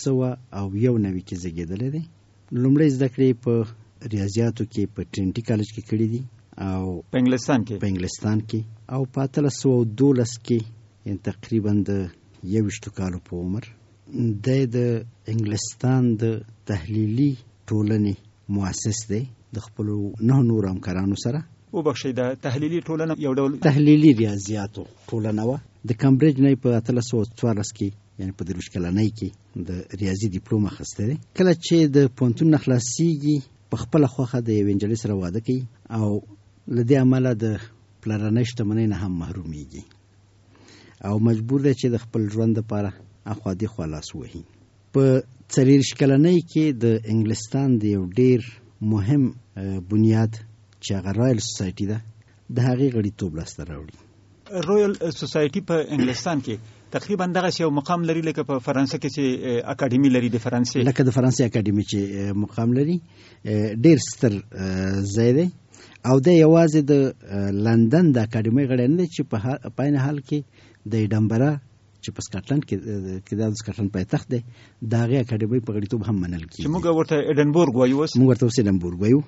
1901 کې زیږېدلی دی. لومړی زده کړې په ریاضیاتو کې په ټرینټي کالج کې کړي دي او په انګلستان کې او په 1812 کې یعنې تقریبا د 21 کالو په عمر د انګلستان د تحلیلي ټولنې مؤسس دی د خپلو 9 نورو همکارانو سره. وبخښئ، د تحلیلي ټولنه یو ډول تحلیلي ریاضیاتو ټولنه وه. د کمبریج نه په 1814 کې یعنې په 23 کلنۍ کې د ریاضي ډیپلوم اخیستی دی. کله چې د پوهنتون نه خلاصېږي په خپله خوښه د یوې نجلۍ سره واده کوي او له دې امله د پلرنۍ شتمنۍ نه هم محرومیږي او مجبور دی چې د خپل ژوند لپاره اخوا دېخوا لاس ووهي. په 24 کلنۍ کې د انګلستان د یو ډېر مهم بنیاد چې هغه رایل سوسایټي ده د هغې غړیتوب لاسته راوړي. رویل سوسایټي په انګلستان کې تقریبا دغه یو مقام لري لکه په فرانسه کې چې اکاډمي لري د فرانسې، لکه د فرانسې اکاډمي چې مقام لري. ډېر ستر ځای دی او د یوازې د لندن د اکاډمۍ غړی نه دی چې په عین حال کې د ایډنبرا چې په سکاټلند کې د سکاټلند پایتخت دی د هغې اکاډمۍ په غړیتوب هم منل کېږي. چې موږ ورته ایډنبورګ وایو. موږ ورته اوس ایډنبورګ وایو.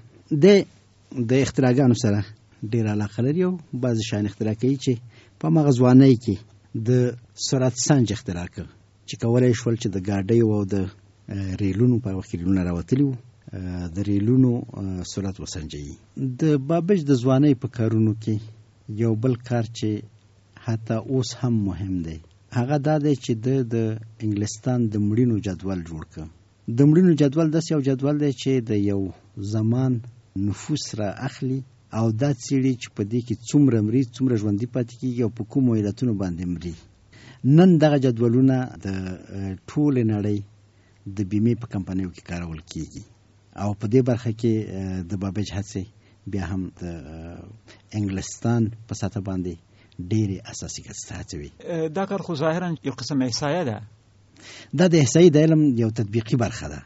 د اختراعګانو سره ډېر علاقه لري او بعضې شیان اختراع کوي چې په هماغه ځوانۍ کې د سرعت سنج اختراع کړ چې کولی شول چې د ګاډیو او د ریلونو په وخت کې ریلونه راوتلي وو د ریلونو سرعت وسنجوي. د بابیج د ځوانۍ په کارونو کې یو بل کار چې حتی اوس هم مهم دی هغه دا دی چې د انګلستان د مړینو جدول جوړ کړ. د مړینو جدول داسې یو جدول دی چې د یو زمان نفوس را اخلي او دا څیړي چې په دې کې څومره مري څومره ژوندي پاتې کېږي او په کومو علتونو باندې مري. نن دغه جدولونه د ټولې نړۍ د بیمې په کمپنیو کې کارول کېږي او په دې برخه کې د بابیج هڅې بیا هم د انګلستان په سطح باندې ډېرې اساسي هڅوي. دا کار خو ظاهرا یو قسم احصایه ده. دا د احصایې د علم یو تطبیقي برخه ده.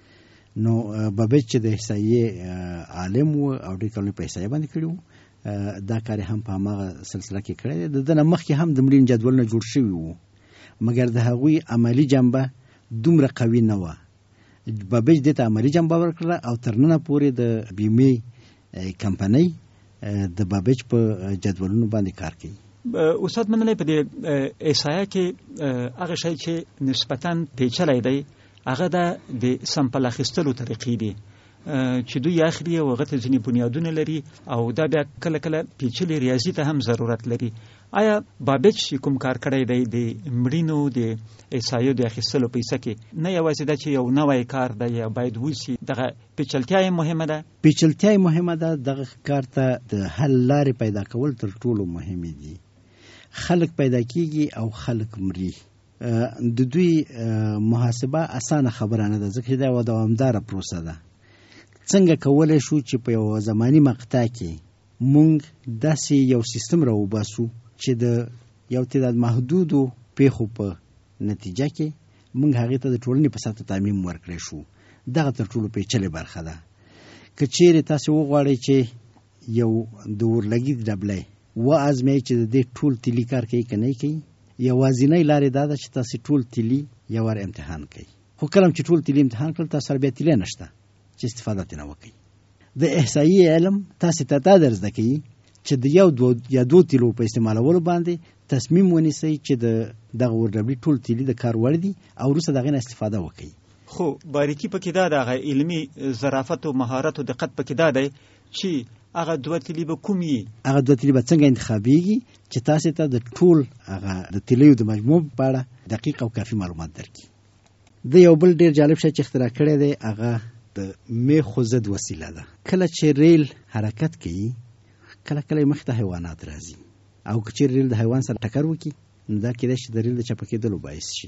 نو بابیج چې د احصایې عالم و او ډېر کلونه په احصایه باندې کړي وو دا کار هم په هماغه سلسله کې کړی دی. د ده نه مخکې هم د مړینې جدولونه جوړ شوي وو مګر د هغوی عملي جنبه دومره قوي نه وه. بابیج دې ته عملي جنبه ورکړه او تر ننه پورې د بیمې کمپنۍ د بابیج په جدولونو باندې کار کوي. استاد منلی په دې احصایه کې هغه شی چې نسبتاً پیچلی دی هغه د سمپل اخیستلو طریقې دي چې دوی اخلي او هغه ته ځینې بنیادونه لري او دا بیا کله کله پیچلې ریاضي ته هم ضرورت لري. آیا بابیج چې کوم کار کړی دی د مړینو د احصایو د اخیستلو په حصه کې نه یوازې دا چې یو نوی کار دی یا باید وشي دغه پیچلتیا یې مهمه ده؟ پیچلتیا یې مهمه ده. دغه کار ته د حل لارې پیدا کول تر ټولو مهمې دي. خلک پیدا کیږي او خلک مري. د دوی محاسبه اسانه خبره نه ده ځکه چې دا یوه دوامداره پروسه ده. څنګه کولی شو چې په یو زماني مقطع کې مونږ داسې یو سیستم راوباسو چې د یو تعداد محدودو پیښو په نتیجه کې مونږ هغې ته د ټولنې په سطحه تعمیم ورکړی شو. دغه تر ټولو پیچلې برخه ده. که چیرې تاسې وغواړئ چې یو د اورلګید ډبلی وازمایئ چې د دې ټول تیلي کار کوي که نه کوي، یوازینۍ لارې دا ده چې تاسې ټول تیلي یو وار امتحان کوئ. خو کله چې ټول تیلي امتحان کړل تاسو سره بیا تیلی نشته چې استفاده ترې نه وکړئ. د احصایي علم تاسې ته دا در زده کوي چې د یو یا دو تیلو په استعمالولو باندې تصمیم ونیسئ چې دغه اورډبلي ټول تیلي د کار وړ دي او وروسته د هغې نه استفاده وکړئ. خو باریکي پکې دا ده، هغه علمي ظرافت او مهارت او دقت پکې دا دی چې هغه دوه تیلي به کوم وي، هغه دوه تیلي به څنګه انتخابېږي چې تاسې ته د ټول هغه د تیلیو د مجموع په اړه دقیق او کافي معلومات درکړي. د یو بل ډېر جالب شی چې اختراع کړی دی هغه د میخو ضد وسیله ده. کله چې ریل حرکت کوي کله کله مخې ته حیوانات راځي او که چیرې ریل د حیوان سره ټکر وکړي نو دا کیدای شي د ریل د چپه کېدلو باعث شي.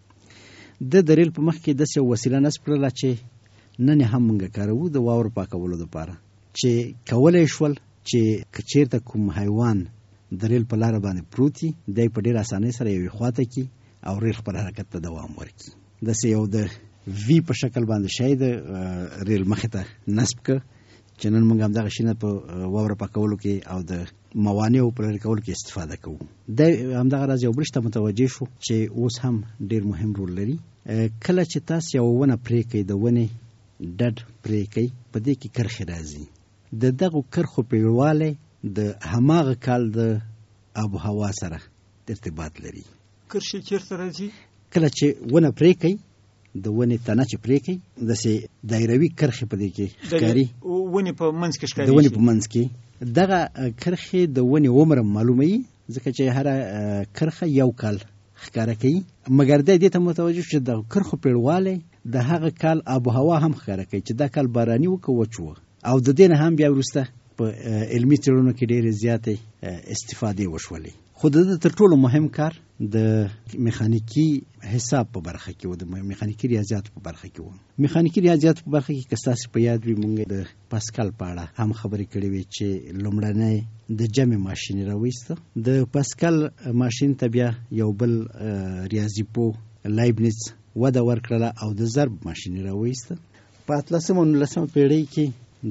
د ریل په مخ کې داسې یو وسیله نصب کړله چې نن هم موږ کاروو د واورو پاکولو دپاره، چې کولی شول چې که چیرته کوم حیوان د ریل په لاره باندې پروت وي دی په ډېر اسانۍ سره یوې خواته کړي او ریل خپل حرکت ته دوام ورکړي. داسې یو د وی په شکل باندې شی د ریل مخې ته نصب کړ چې نن موږ هم دغه شینه په واوره پاکولو کې او د موانعو په لرې کولو کې استفاده کوو. د همدغه راز یو بل شته متوجه شو چې اوس هم ډیر مهم رول لري. کله چې تاسو یو ونه پرې کوئ، د ونې ډډ پرې کوئ، په دې کې کرښې راځي. د دغو کرښو پیړوالی د هماغه کال د آب و هوا سره ارتباط لري. کرښې چیرته راځي؟ کله چې ونه پرې کوئ، د ونې تنه چې پرې کوي، داسې دایروي کرښې په دې کې ښکاري، ونې په منځ کې ښکاري. د ونې په منځ کې دغه کرښې د ونې عمر معلوموي، ځکه چې هره کرښه یو کال ښکاره کوي. مګر دی دې ته متوجه شو چې د کرښو پیړوالی د هغه کال آب و هوا هم ښکاره کوي، چې دا کال باراني و که وچ و. او د دې نه هم بیا وروسته په علمي څېړنو کې ډېرې زیاتې استفادې وشولې. خو د تر ټولو مهم کار د میخانیکي حساب په برخه کې و، د میخانیکي ریاضیاتو په برخه کې و. میخانیکي ریاضیاتو په برخه کې که ستاسو په یاد وي، موږ د پاسکال په اړه هم خبرې کړې وې چې لومړنی د جمع ماشین راویسته. د پاسکال ماشین ته بیا یو بل ریاضي پوه لایبنیز وده ورکړله او د ضرب ماشین راویسته. په 18 او 19 پیړۍ کې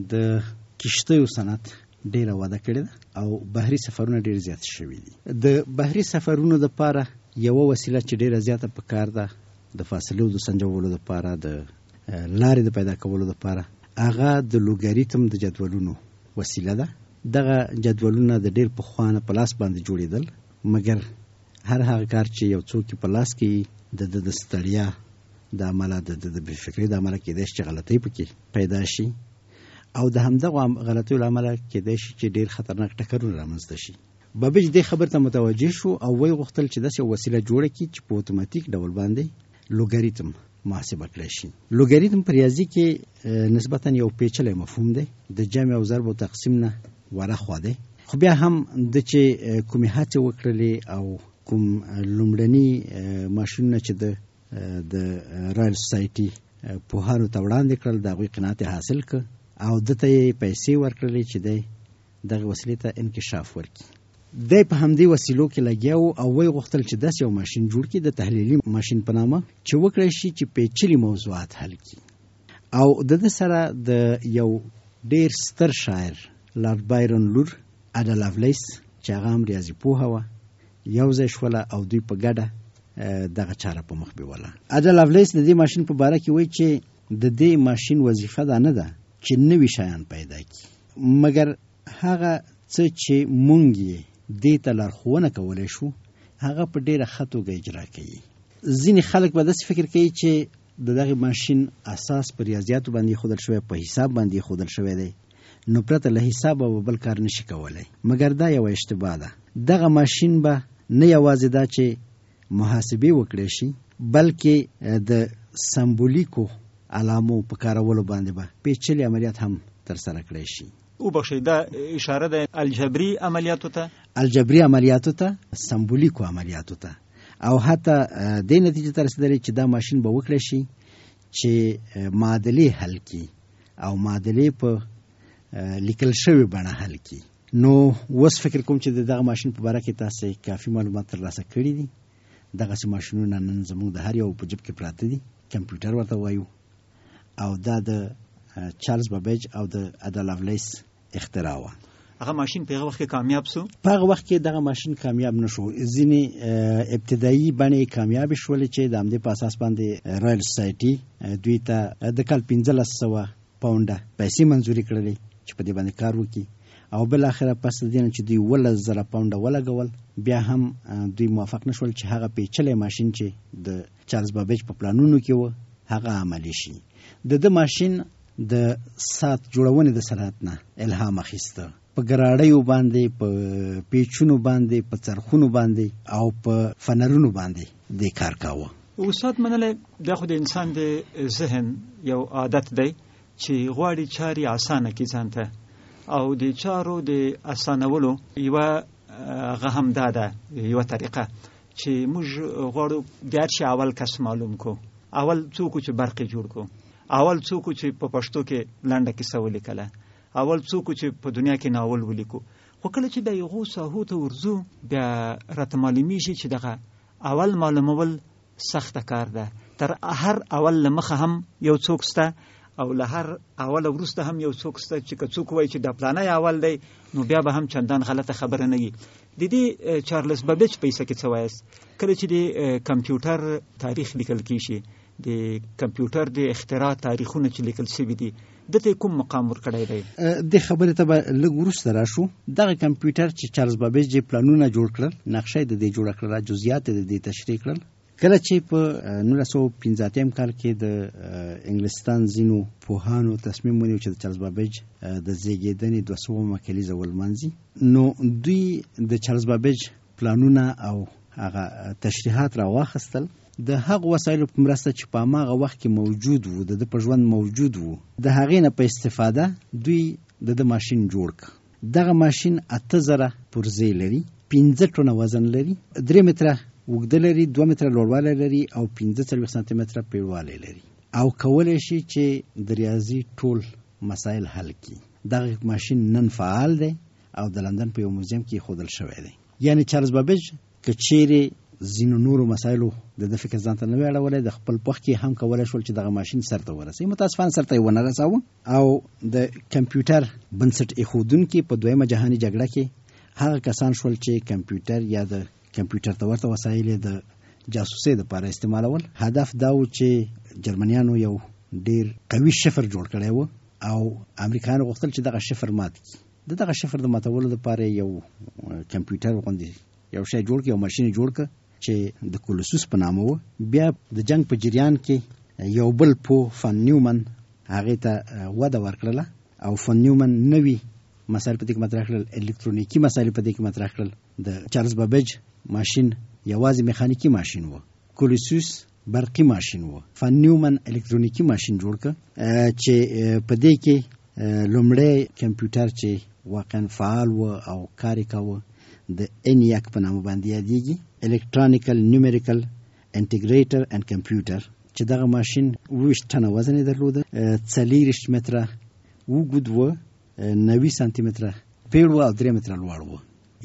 د کشتیو صنعت ډیره وده کړې ده او بحري سفرونه ډیر زیات شوي دي. د بحري سفرونو لپاره یو وسیله چې ډیره زیاته پکار ده د فاصلو د سنجولو لپاره، د لارې د پیدا کولو لپاره، هغه د لوګاریتم د جدولونو وسیله ده. دغه جدولونه د ډیر پخوانه په لاس باندې جوړېدل، مګر هر هغه کار چې یو څوک په لاس کې د ستړیا د عمله د فکري د عمله کېدای شي چې غلطۍ پکې پیدا شي، او د همدغه غلطیو له امله کېدای شي چې ډېر خطرناک ټکرونه رامنځته شي. بابیج دې خبر ته متوجه شو او وی غوښتل چې داسې یو وسیله جوړه کړي چې په اتوماتیک ډول باندې لوګاریتم محاسبه کړی شي. لوګاریتم په ریاضي کې نسبتا یو پیچلی مفهوم دی، د جمع او ضرب او تقسیم نه ورهخوا دی. خو بیا هم د چې کومې هڅې وکړلې او کوم لومړني ماشینونه چې د رایل سوسایټي پوهانو ته وړاندې کړل، د هغوی قناعت حاصل کړ او دته یې پیسې ورکړلې چې دی دغه وسیلې ته انکشاف ورکړي. دی په همدې وسیلو کې لګیا و او وی غوښتل چې داسې یو ماشین جوړ کړي د تحلیلي ماشین په نامه، چې وکړی شي چې پیچلي موضوعات حل کړي. او د ده سره د یو ډیر ستر شاعر لارډ بایرن لور اډا لاولیس چې هغه هم ریاضي پوهه وه، یو ځای شوله او دوی په ګډه دغه چاره په مخ بیوله. اډا لاولیس د دې ماشین په باره کې وایي چې د دې ماشین وظیفه دا نه ده چې نوي شیان پیدا کړي، مګر هغه څه چې مونږ یې دې ته لارښوونه کولی شو هغه په ډېره ښه توګه اجرا کوي. ځینې خلک به داسې فکر کوي چې د دغه ماشین اساس په ریاضیاتو باندې ایښودل شوی، په حساب باندې ایښودل شوی دی، نو پرته له حسابه به بل کار نشي کولی. مګر دا یوه اشتباه ده. دغه ماشین به نه یوازې دا چې محاسبې وکړی شي، بلکې د سمبولیکو علامو په کارولو باندې به پیچلي عملیات هم ترسره کړی شي. وبخښئ، دا اشاره ده الجبري عملیاتو ته، الجبري عملیاتو ته، سمبولیکو عملیاتو ته، او حتی دې نتیجې ته رسېدلی چې دا ماشین به وکړی شي چې معادلې حل کړي او معادلې په لیکل شوې بڼه حل کړي. نو اوس فکر کوم چې دغه ماشین په باره کې تاسو کافي معلومات ترلاسه کړي دي. دغسې ماشینونه نن زموږ د هر یو په جیب کې پراته دي، کمپیوټر ورته وایو، او دا د چارلز بابیج او د اډا لاولیس اختراع وه. هغه ماشین په هغه وخت کې کامیاب سو؟ په هغه وخت کې دغه ماشین کامیاب نه شو. ځینې ابتدایي بڼې کامیابې شولې چې د همدې په اساس باندې رایل سوسایټي دوی ته د کال 1500 پاونډه پیسې منظوري کړلې چې په دې باندې کار وکړي، او بل اخره پس د دې نه چې دوی 10,000 پاونډه ولګول، بیا هم دوی موافق نه شول چې هغه پیچلی ماشین چې د چارلز بابیج په پلانونو کې و هغه عملی شي. د ماشین د ساعت جوړونې د صنعت نه الهام اخیسته، په ګراړیو باندې، په پیچونو باندې، په څرخونو باندې او په فنرونو باندې د کار کاوه. استاد منلی، دا خو د انسان د ذهن یو عادت دی چې غواړي چارې اسانه کړي ځان ته، او د چارو د اسانولو یوه هغه هم دا ده، یوه طریقه چې موږ غواړو د هر شي اول کس معلوم کو، اول څوک چې برقې جوړ کو، اول څوک چې په پښتو کې لنډه کیسه ولیکله، اول څوک چې په دنیا کې ناول ولیکو. خو کله چې بیا یغو ساحو ته ورځو، بیا راته معلومیږي چې دغه اول معلومول سخته کار ده. تر هر اول له مخه هم یو څوک شته او له هر اول وروسته هم یو څوک سته چې څوک وایي چې د پلانای اول دی نو بیا به هم چندان غلطه خبره نه وي. د دې چارلز بابیج په ایسه کې څه وایست؟ کله چې د کمپیوټر تاریخ لیکل کیږي، د کمپیوټر د اختراع تاریخونه چې لیکل شوي دي، دته کوم مقام ورکړی دی؟ د خبرې ته به لږ وروسته راشو. دغه کمپیوټر چې چارلز بابیج یې پلانونه جوړ کړل، نقشه د دې جوړه کړله، جزئیات د دې تشریح کړل. کله چې په 1915 کال کې د انګلستان ځینو پوهانو تصمیم ونیو چې د چارلز بابیج د زیږیدنې 200مه کلیزه ولمانځي، نو دوی د چارلز بابیج پلانونه او هغه تشریحات راواخیستل د هغه وسایلو په مرسته چې په هغه وخت کې موجود وو، د په ژوند موجود وو. د هغې نه په استفاده دوی د ماشین جوړ کړ. دغه ماشین 8000 پرزې لري، 15 ټنه وزن لري، 3 متره اوږده لري، 2 متره لوړوالی لري او 45 سانتي متره پیړوالی لري، او کولی شي چې د ریاضي ټول مسایل حل کړي. دغه ماشین نن فعال دی او د لندن په یو موزیم کې ایښودل شوی دی. یعنی چارلز بابیج که چیرې ځینو نورو مسایلو د فکر ځان ته نه وی اړولی، د خپل وخت کې هم کولی شول چې دغه ماشین سرته ورسوي. متاسفانه سرته یې ونه رساوه، او د کمپیوټر بنسټ ایښودونکي په دویمه جهاني جګړه کې هغه کسان شول چې کمپیوټر یا د کمپیوټر ته ورته وسایل د جاسوسۍ دپاره استعمالول. هدف دا و چې جرمنیانو یو ډیر قوي شفر جوړ کړی و او امریکایانو غوښتل چې دغه شفر مات کړي. د دغه شفر د ماتولو دپاره یو کمپیوټر غوندې یو شی جوړ کړ، یو ماشین جوړ کړ چې د کولوسوس په نامه و. بیا د جنگ په جریان کې یو بل پوه فن نیومن هغې ته وده ورکړله او فن نیومن نوي مسایل په دې کې مطرح کړل، الکترونیکي مسایل په دې کې مطرح کړل. د چارلز بابیج ماشین یوازې میخانیکي ماشین و، کولوسوس برقي ماشین و، فن نیومن الکترونیکي ماشین جوړ کړ چې په دې کې لومړی کمپیوټر چې واقعا فعال و او کار یې کاوه د ENIAC په نامه باندې یادېږي، الکترونیکل نیومریکل انټیګریټر اینډ کمپیوټر، چې دغه ماشین 20 ټنه وزن یې درلوده، 40 متره اوږد و، 90 سانتي متره پیړ و او 3 متره لوړ و.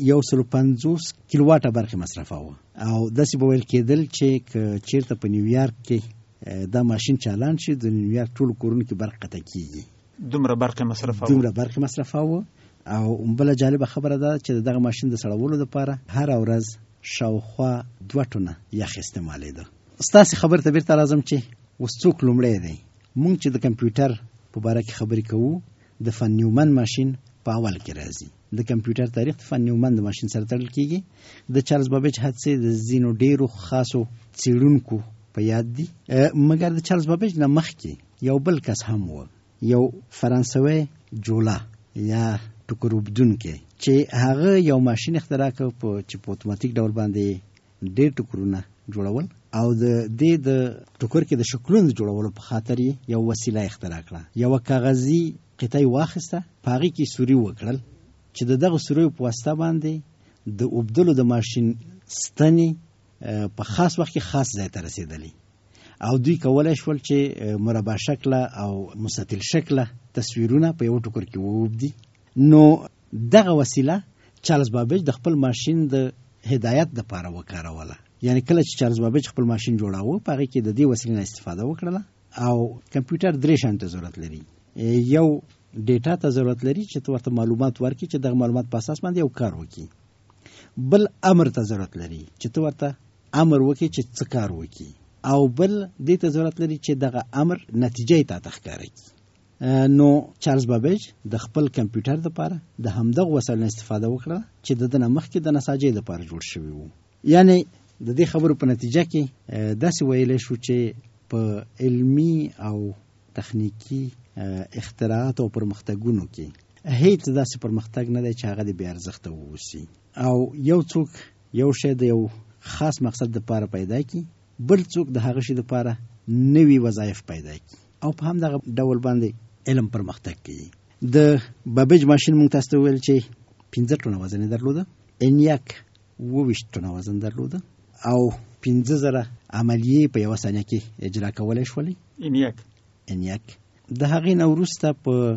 150 کیلو واټه برقي مصرفاوه. او داسې به ویل کېدل چې چیرته په نیویارک کې دا ماشین چالان شي، د نیویارک ټولو کورونو کې برق قطع کېږي. دومره برقي مصرفاوه. او بله جالبه خبره ده چې دغه ماشین د سړولو دپاره هره ورځ شاوخوا 2 ټنه یخ استعمالېده. ستاسې خبرې ته بیرته راځم چې اوس څوک لومړی دی. موږ چې د کمپیوټر په باره کې خبرې کوو، د فن نیومن ماشین په اول کې راځي. د کمپیوټر تاریخ د فن نیومن د ماشین سره تړل کېږي. د چارلز بابیج هڅې د ځینو ډیرو خاصو څېړونکو په یاد دي، مګر د چارلز بابیج نه مخکې یو بل کس هم و، یو فرانسوی جولا یا ټوکر اوبدونکی، چې هغه یو ماشین اختراع کړ چې په اتوماتیک ډول باندې ډېر ټوکرونه جوړول، او د دې د ټوکر کې د شکلونو جوړولو په خاطر یې یو وسیله اختراع کړه. یوه کاغذي قطعه واخیسته، په هغې کې سوري وکړل چې د دغه سوریو په واسطه باندې د اوبدلو د ماشین ستنې په خاص وخت کې خاص ځای ته رسېدلې، او دوی کولی شول چې مربع شکله او مستطیل شکله تصویرونه په یو ټوکر کې ووبدي. نو دغه وسیله چارلز بابیج د خپل ماشین د هدایت دپاره وکاروله. یعنی کله چې چارلز بابیج خپل ماشین جوړاوه، په هغې کې د دې وسیلې نه استفاده وکړله. او کمپیوټر 3 شیانو ته ضرورت لري. یو ډیټا ته ضرورت لري چې ته ورته معلومات ورکړي چې دغه معلومات په اساس باندې یو کار وکړي. بل امر ته ضرورت لري چې ته ورته امر وکړي چې څه کار وکړي، او بل دې ته ضرورت لري چې دغه امر نتیجه یې ته ښکاره کړي. نو چارلز بابیج د خپل کمپیوټر دپاره د همدغه وسایلو استفاده وکړه چې د ده نه مخکې د نساجۍ دپاره جوړ شوي وو. یعنی د دې خبرو په نتیجه کې داسې ویلی شو چې په علمي او تخنیکي اختراعات او پرمختګونو کې هیڅ داسې پرمختګ نه دی چې هغه د بې ارزښته واوسي، او یو څوک یو شی د یو خاص مقصد دپاره پیدا کړي، بل څوک د هغه شي دپاره نوي وظایف پیدا کړي، او په همدغه ډول باندې علم پرمختګ کوي. د بابیج ماشین موږ تاسو ته وویل چې 15 ټنه وزن یې درلوده، ENIAC 22 ټنه وزن درلوده، او 15,000 عملیې په یوه ثانیه کې اجرا کولی شولې. ENIAC د هغې نه وروسته په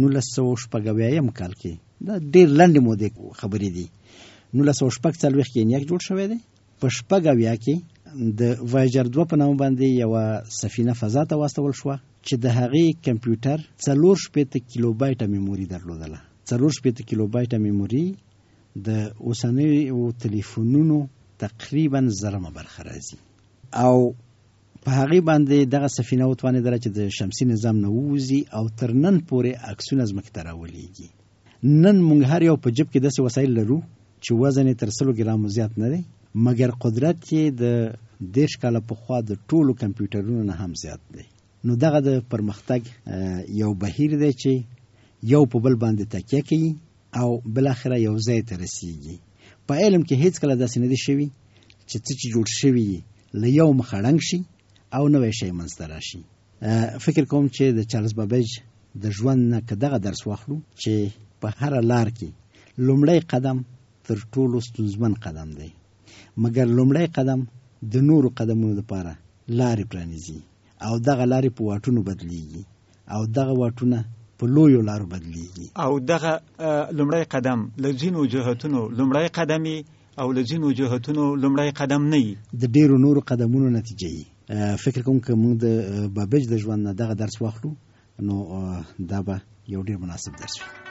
1940 کال کې، دا ډېر لنډې مودې خبرې دي، 1940 کې ENIAC جوړ شوی دی. په 1940 کې د وایجر 2 په نامه باندې یوه سفینه فضا ته واستول شوه چې د هغې کمپیوټر 4 کیلو بایټه میموري درلودله. 4 کیلو بایټه میموري د اوسنیو تلیفونونو تقریبا زرمه برخه راځي او په هغې باندې دغه سفینه وتوانېدله چې د شمسي نظام نه ووځي او تر نن پورې عکسونه ځمکې ته راولېږي. نن موږ هر یو په جب کې داسې وسایل لرو چې وزن یې تر 100 ګرامو زیات نه دی، مګر قدرت یې د 10 کاله پخوا د ټولو کمپیوټرونو نه هم زیات دی. نو دغه د پرمختګ یو بهیر دی چې یو په بل باندې تکیه کوي او بلاخره یو ځای ته رسیږي. په علم کې هیڅ کله داسې نه دی شوي چې څه چې جوړ شوي له یو مخه ړنګ شي او نوی شی منځته راشي. فکر کوم چې د چارلز بابیج د ژوند نه که دغه درس واخلو چې په هره لار کې لومړی قدم تر ټولو ستونزمن قدم دی، مګر لومړی قدم د نورو قدمونو لپاره لارې پرانیزي او دغه لارې په واټونو بدلیږي او دغه واټونه په لویو لارو بدلیږي او دغه لومړی قدم له ځینو جهتونو لومړی قدم او له ځینو جهتونو لومړی قدم نه وي، د ډیرو نورو قدمونو نتیجه یي. فکر کوم که موږ د بابیج د ژوند نه دغه درس واخلو نو دا به یو ډیر مناسب درس وي.